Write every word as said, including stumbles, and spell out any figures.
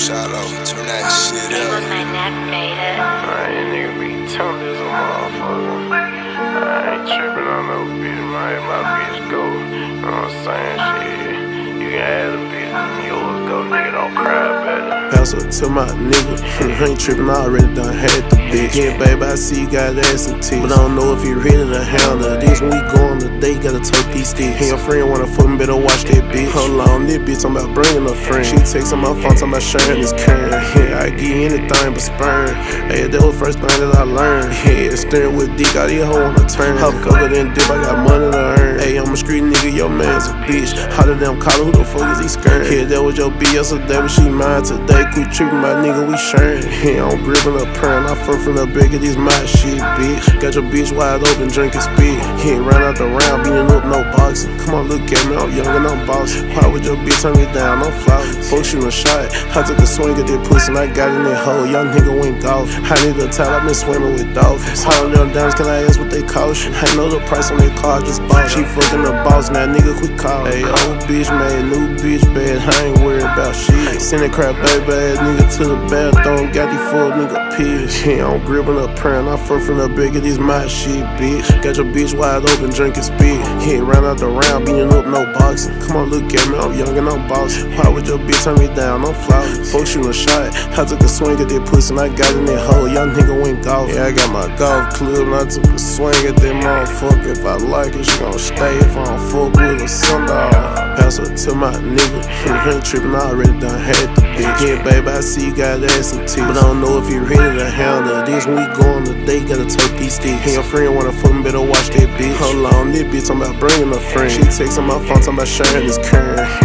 Shout out, turn that shit up. Alright, nigga be telling this a motherfucker. I ain't tripping on no bitch, man. My bitch go. You know what I'm saying? Shit. You can have the bitch, and yours go, nigga. Don't cry about it. Pass up to my nigga. I ain't tripping, I already done had the bitch. Yeah, baby, I see you got ass and tits, but I don't know if you ready to handle this. When we go on the date, gotta take these sticks. And your friend wanna fuck me, better watch that bitch. Hold on, this bitch, I'm about bringing a friend. She texting my phone, talking about sharing this current. Yeah, I get anything but sperm. Hey, that was the first thing that I learned. Yeah, steering with dick, all these hoes wanna turn. How fucker than dip, I got money to earn. Hey, I'm a street nigga, your man's a bitch. Hotter than I'm calling, who the fuck is he scaring? Yeah, that was your bitch yesterday, but she mine today. Quit tripping, my nigga, we sharing. Yeah, I'm gripping a purring, I fuck from the big of this my shit, bitch. Got your bitch wide open, drinking spit. Yeah, ran out the round, beating up, no boxing. Come on, look at me, I'm young and I'm bossy. Why would your bitch turn me down? I'm flawless. Fuck shooting a shot, I took a swing at that pussy and I got in that hole. Young nigga went golf. I need a towel, I been swimming with dolphins. All of them downs, can I ask what they cost you? I know the price on that car, just bought. She fucking the boss, now nigga quit calling. Hey, old bitch mad, new bitch bad, I ain't worried about shit. Send that crap baby ass nigga to the bathroom, got these four nigga pissed. Yeah, I'm gripping a purring, I fuck from the big of this my shit, bitch. Got your bitch wide open, drinking spit. Yeah, ran out the round, beating up, no boxing. Come on, look at me, I'm young and I'm bossy. Why would your bitch turn me down? I'm flawless. Fuck shooting a shot, I took a swing at that pussy and I got in that hole. Young nigga went golf. Yeah, I got my golf club and I took a swing at that motherfucker. If I like it, she gon' stay. If I don't fuck with her, sundown. Pass her to my nigga. I ain't tripping, I already done had the bitch. Yeah, baby, I see you got ass and tits, but I don't know if you ready to handle this. When we go on the date, gotta take these sticks. And your friend wanna fuck me, better watch that bitch. Hold on, this bitch, I'm about bringing a friend. She texting my phone, talking about sharing this current.